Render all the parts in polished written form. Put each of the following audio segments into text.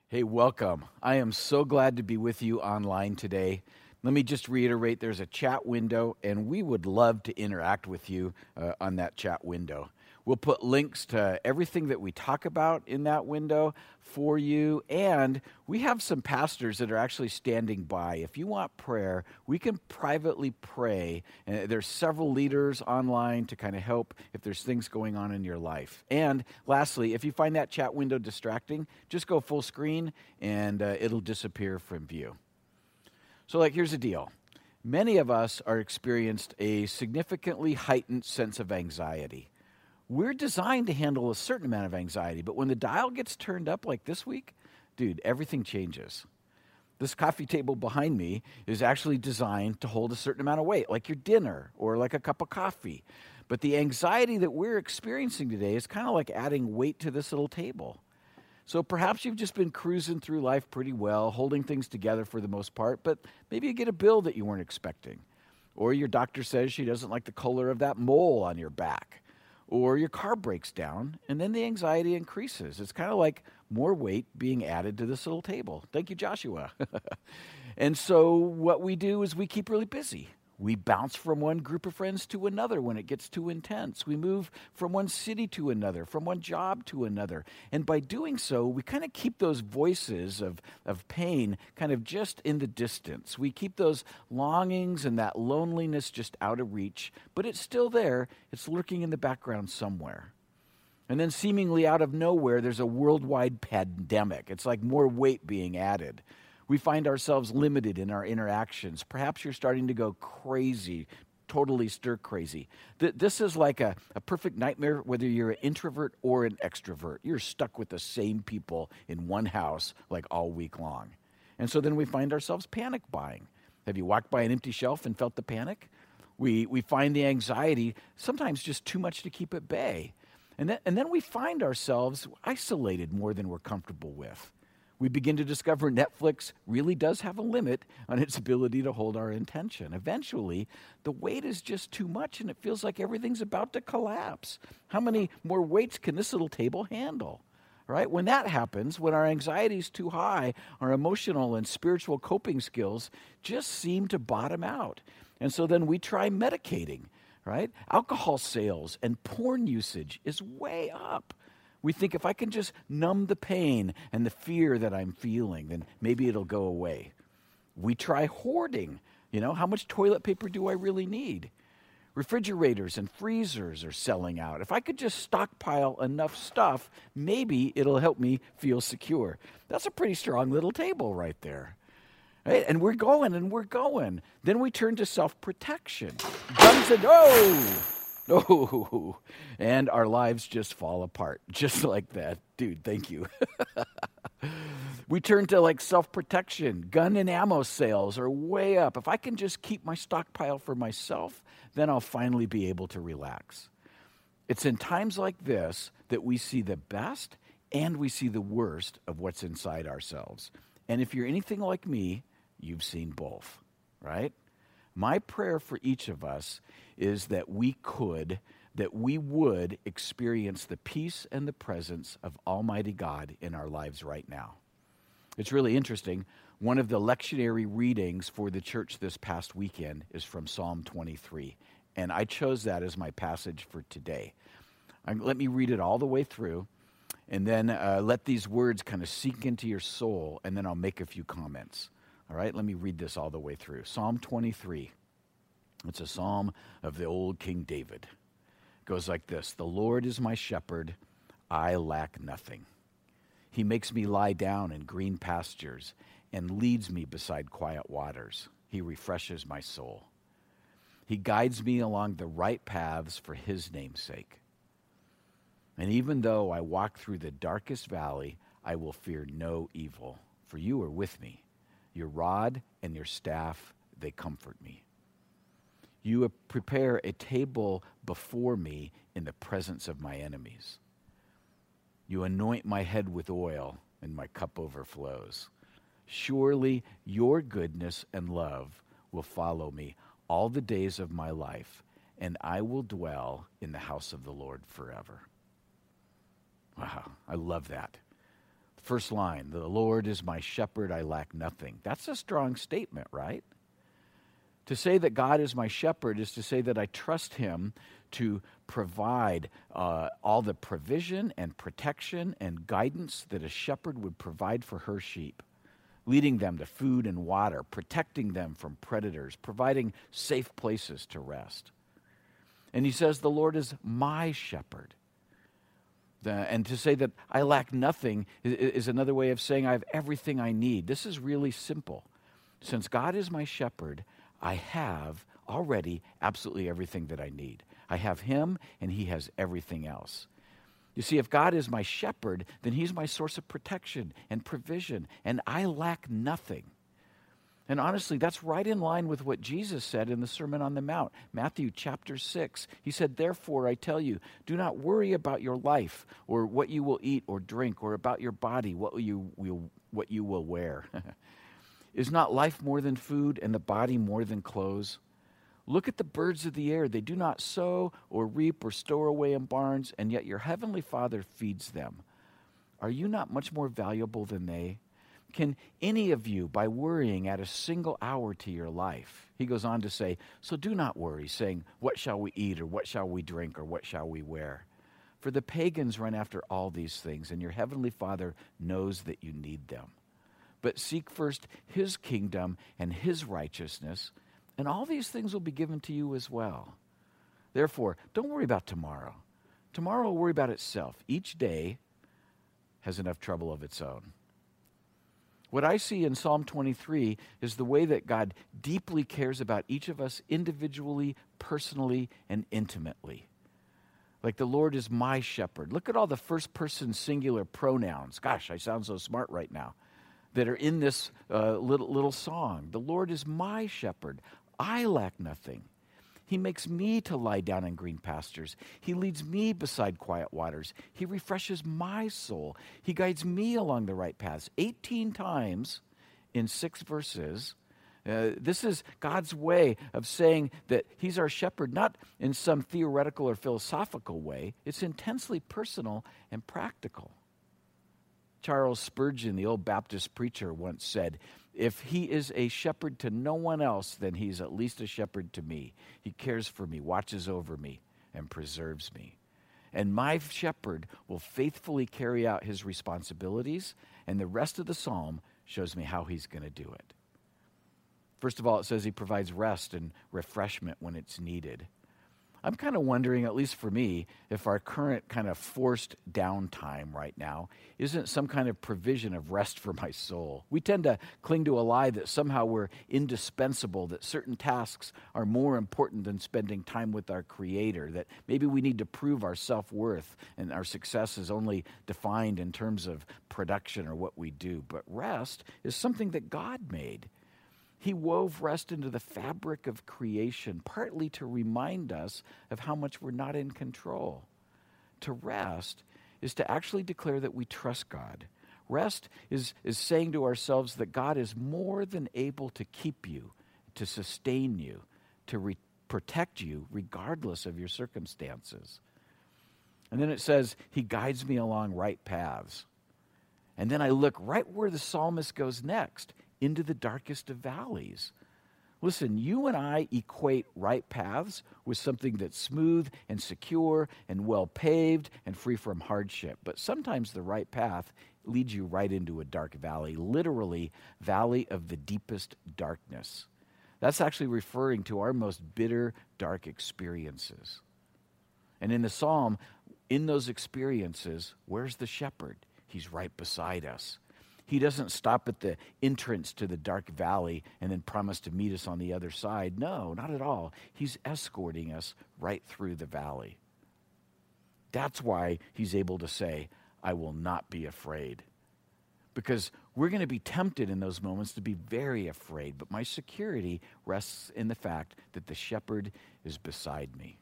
Hey, welcome. I am so glad to be with you online today. Let me just reiterate there's a chat window, and we would love to interact with you on that chat window. We'll put links to everything that we talk about in that window for you, and we have some pastors that are actually standing by. If you want prayer, we can privately pray. There's several leaders online to kind of help if there's things going on in your life. And lastly, if you find that chat window distracting, just go full screen and it'll disappear from view. So, here's the deal. Many of us are experienced a significantly heightened sense of anxiety. We're designed to handle a certain amount of anxiety, but when the dial gets turned up like this week, dude, everything changes. This coffee table behind me is actually designed to hold a certain amount of weight, like your dinner or like a cup of coffee. But the anxiety that we're experiencing today is kind of like adding weight to this little table. So perhaps you've just been cruising through life pretty well, holding things together for the most part, but maybe you get a bill that you weren't expecting. Or your doctor says she doesn't like the color of that mole on your back. Or your car breaks down, and then the anxiety increases. It's kind of like more weight being added to this little table. Thank you, Joshua. And so what we do is we keep really busy. We bounce from one group of friends to another when it gets too intense. We move from one city to another, from one job to another. And by doing so, we kind of keep those voices of pain kind of just in the distance. We keep those longings and that loneliness just out of reach, but it's still there. It's lurking in the background somewhere. And then seemingly out of nowhere, there's a worldwide pandemic. It's like more weight being added. We find ourselves limited in our interactions. Perhaps you're starting to go crazy, totally stir crazy. This is like a perfect nightmare, whether you're an introvert or an extrovert. You're stuck with the same people in one house like all week long. And so then we find ourselves panic buying. Have you walked by an empty shelf and felt the panic? We find the anxiety sometimes just too much to keep at bay. And then we find ourselves isolated more than we're comfortable with. We begin to discover Netflix really does have a limit on its ability to hold our attention. Eventually, the weight is just too much and it feels like everything's about to collapse. How many more weights can this little table handle? Right? When that happens, when our anxiety is too high, our emotional and spiritual coping skills just seem to bottom out. And so then we try medicating, right? Alcohol sales and porn usage is way up. We think if I can just numb the pain and the fear that I'm feeling, then maybe it'll go away. We try hoarding. How much toilet paper do I really need? Refrigerators and freezers are selling out. If I could just stockpile enough stuff, maybe it'll help me feel secure. That's a pretty strong little table right there. Right? And we're going and we're going. Then we turn to self-protection. Guns and and our lives just fall apart, just like that. Dude, thank you. We turn to self-protection. Gun and ammo sales are way up. If I can just keep my stockpile for myself, then I'll finally be able to relax. It's in times like this that we see the best and we see the worst of what's inside ourselves. And if you're anything like me, you've seen both, right? My prayer for each of us is that we would experience the peace and the presence of Almighty God in our lives right now. It's really interesting. One of the lectionary readings for the church this past weekend is from Psalm 23, and I chose that as my passage for today. Let me read it all the way through, and then let these words kind of sink into your soul, and then I'll make a few comments. All right, let me read this all the way through. Psalm 23. It's a psalm of the old King David. It goes like this: "The Lord is my shepherd, I lack nothing. He makes me lie down in green pastures and leads me beside quiet waters. He refreshes my soul. He guides me along the right paths for his name's sake. And even though I walk through the darkest valley, I will fear no evil, for you are with me. Your rod and your staff, they comfort me. You prepare a table before me in the presence of my enemies. You anoint my head with oil, and my cup overflows. Surely your goodness and love will follow me all the days of my life, and I will dwell in the house of the Lord forever." Wow, I love that. First line, the Lord is my shepherd, I lack nothing. That's a strong statement, right? To say that God is my shepherd is to say that I trust him to provide all the provision and protection and guidance that a shepherd would provide for her sheep, leading them to food and water, protecting them from predators, providing safe places to rest. And he says, the Lord is my shepherd. And to say that I lack nothing is another way of saying I have everything I need. This is really simple. Since God is my shepherd, I have already absolutely everything that I need. I have him, and he has everything else. You see, if God is my shepherd, then he's my source of protection and provision, and I lack nothing. And honestly, that's right in line with what Jesus said in the Sermon on the Mount, Matthew chapter 6. He said, therefore, I tell you, do not worry about your life or what you will eat or drink, or about your body, what you will wear. Is not life more than food, and the body more than clothes? Look at the birds of the air. They do not sow or reap or store away in barns, and yet your heavenly Father feeds them. Are you not much more valuable than they? Can any of you, by worrying, add a single hour to your life? He goes on to say, so do not worry, saying, what shall we eat, or what shall we drink, or what shall we wear? For the pagans run after all these things, and your heavenly Father knows that you need them. But seek first his kingdom and his righteousness, and all these things will be given to you as well. Therefore, don't worry about tomorrow. Tomorrow will worry about itself. Each day has enough trouble of its own. What I see in Psalm 23 is the way that God deeply cares about each of us individually, personally, and intimately. Like the Lord is my shepherd. Look at all the first-person singular pronouns. Gosh, I sound so smart right now. That are in this little song. The Lord is my shepherd. I lack nothing. He makes me to lie down in green pastures. He leads me beside quiet waters. He refreshes my soul. He guides me along the right paths. 18 times in 6 verses. This is God's way of saying that he's our shepherd, not in some theoretical or philosophical way. It's intensely personal and practical. Charles Spurgeon, the old Baptist preacher, once said, if he is a shepherd to no one else, then he's at least a shepherd to me. He cares for me, watches over me, and preserves me. And my shepherd will faithfully carry out his responsibilities, and the rest of the psalm shows me how he's going to do it. First of all, it says he provides rest and refreshment when it's needed. I'm kind of wondering, at least for me, if our current kind of forced downtime right now isn't some kind of provision of rest for my soul. We tend to cling to a lie that somehow we're indispensable, that certain tasks are more important than spending time with our Creator, that maybe we need to prove our self-worth and our success is only defined in terms of production or what we do. But rest is something that God made. He wove rest into the fabric of creation, partly to remind us of how much we're not in control. To rest is to actually declare that we trust God. Rest is saying to ourselves that God is more than able to keep you, to sustain you, to protect you regardless of your circumstances. And then it says, he guides me along right paths. And then I look right where the psalmist goes next, into the darkest of valleys. Listen, you and I equate right paths with something that's smooth and secure and well paved and free from hardship. But sometimes the right path leads you right into a dark valley, literally valley of the deepest darkness. That's actually referring to our most bitter, dark experiences. And in the psalm, in those experiences, where's the shepherd? He's right beside us. He doesn't stop at the entrance to the dark valley and then promise to meet us on the other side. No, not at all. He's escorting us right through the valley. That's why he's able to say, I will not be afraid. Because we're going to be tempted in those moments to be very afraid, but my security rests in the fact that the shepherd is beside me.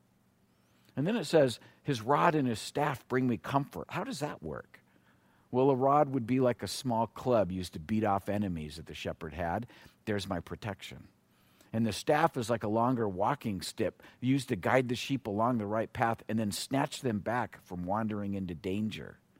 And then it says, his rod and his staff bring me comfort. How does that work? Well, a rod would be like a small club used to beat off enemies that the shepherd had. There's my protection. And the staff is like a longer walking stick used to guide the sheep along the right path and then snatch them back from wandering into danger.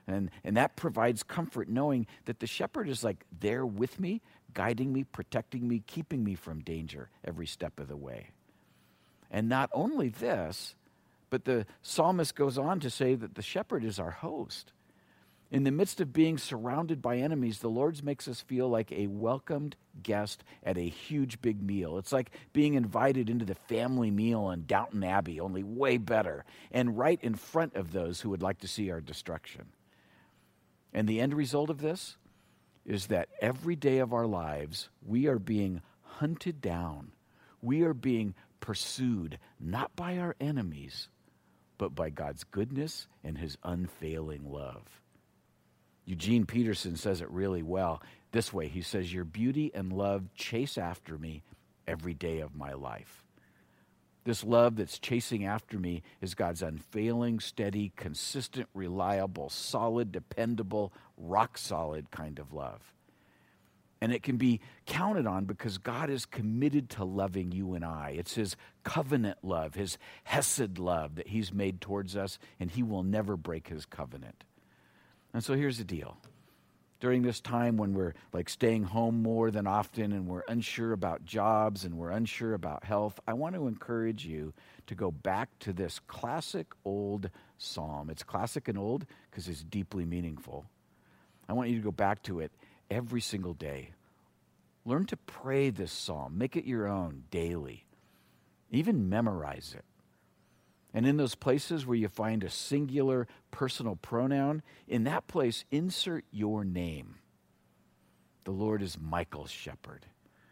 And that provides comfort knowing that the shepherd is like there with me, guiding me, protecting me, keeping me from danger every step of the way. And not only this, but the psalmist goes on to say that the shepherd is our host. In the midst of being surrounded by enemies, the Lord makes us feel like a welcomed guest at a huge big meal. It's like being invited into the family meal in Downton Abbey, only way better, and right in front of those who would like to see our destruction. And the end result of this is that every day of our lives, we are being hunted down. We are being pursued, not by our enemies, but by God's goodness and his unfailing love. Eugene Peterson says it really well this way. He says, your beauty and love chase after me every day of my life. This love that's chasing after me is God's unfailing, steady, consistent, reliable, solid, dependable, rock-solid kind of love. And it can be counted on because God is committed to loving you and I. It's his covenant love, his hesed love that he's made towards us, and he will never break his covenant. And so here's the deal. During this time when we're like staying home more than often and we're unsure about jobs and we're unsure about health, I want to encourage you to go back to this classic old psalm. It's classic and old because it's deeply meaningful. I want you to go back to it every single day. Learn to pray this psalm. Make it your own daily. Even memorize it. And in those places where you find a singular personal pronoun, in that place, insert your name. The Lord is Michael's shepherd.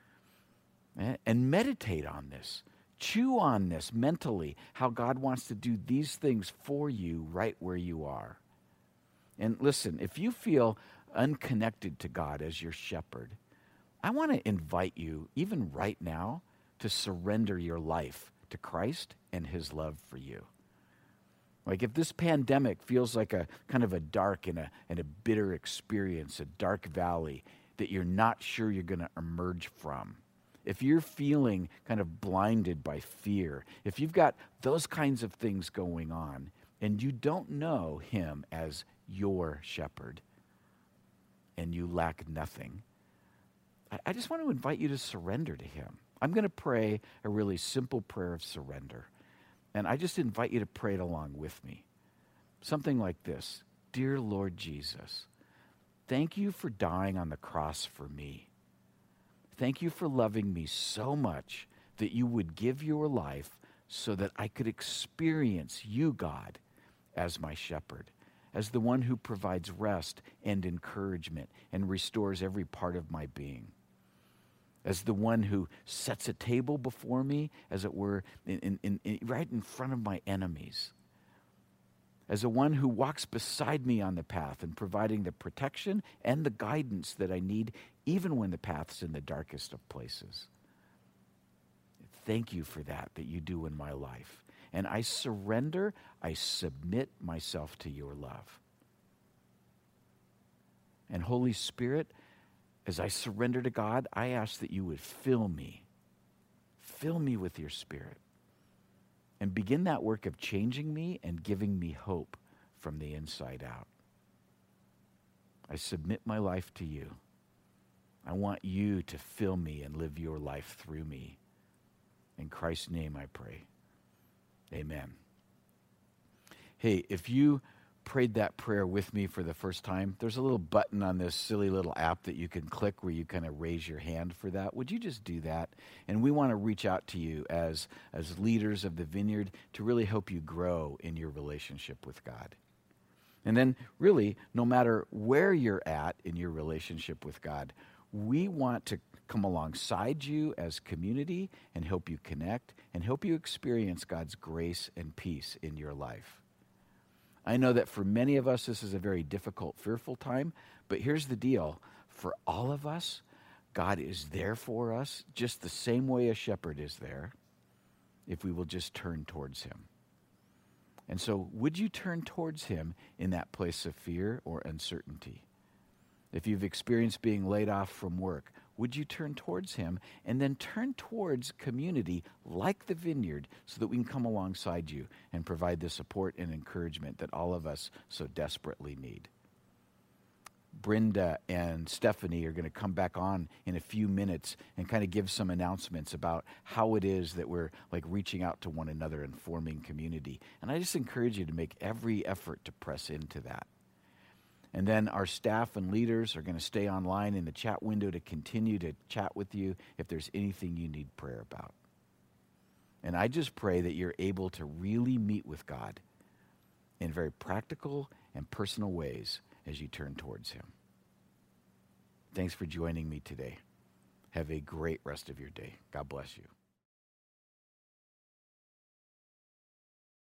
And meditate on this. Chew on this mentally, how God wants to do these things for you right where you are. And listen, if you feel unconnected to God as your shepherd, I want to invite you, even right now, to surrender your life to Christ and his love for you. Like if this pandemic feels like a kind of a dark and a bitter experience, a dark valley that you're not sure you're going to emerge from, if you're feeling kind of blinded by fear, if you've got those kinds of things going on and you don't know him as your shepherd and you lack nothing, I just want to invite you to surrender to him. I'm going to pray a really simple prayer of surrender. And I just invite you to pray it along with me. Something like this. Dear Lord Jesus, thank you for dying on the cross for me. Thank you for loving me so much that you would give your life so that I could experience you, God, as my shepherd, as the one who provides rest and encouragement and restores every part of my being. As the one who sets a table before me, as it were, right in front of my enemies. As the one who walks beside me on the path and providing the protection and the guidance that I need, even when the path's in the darkest of places. Thank you for that you do in my life. And I surrender, I submit myself to your love. And Holy Spirit, as I surrender to God, I ask that you would fill me with your Spirit, and begin that work of changing me and giving me hope from the inside out. I submit my life to you. I want you to fill me and live your life through me. In Christ's name I pray. Amen. Hey, if you prayed that prayer with me for the first time, there's a little button on this silly little app that you can click where you kind of raise your hand for that. Would you just do that? And we want to reach out to you as leaders of the Vineyard to really help you grow in your relationship with God. And then really, no matter where you're at in your relationship with God, we want to come alongside you as community and help you connect and help you experience God's grace and peace in your life. I know that for many of us, this is a very difficult, fearful time, but here's the deal. For all of us, God is there for us just the same way a shepherd is there if we will just turn towards him. And so would you turn towards him in that place of fear or uncertainty? If you've experienced being laid off from work, would you turn towards him and then turn towards community like the Vineyard so that we can come alongside you and provide the support and encouragement that all of us so desperately need? Brenda and Stephanie are going to come back on in a few minutes and kind of give some announcements about how it is that we're like reaching out to one another and forming community. And I just encourage you to make every effort to press into that. And then our staff and leaders are going to stay online in the chat window to continue to chat with you if there's anything you need prayer about. And I just pray that you're able to really meet with God in very practical and personal ways as you turn towards him. Thanks for joining me today. Have a great rest of your day. God bless you.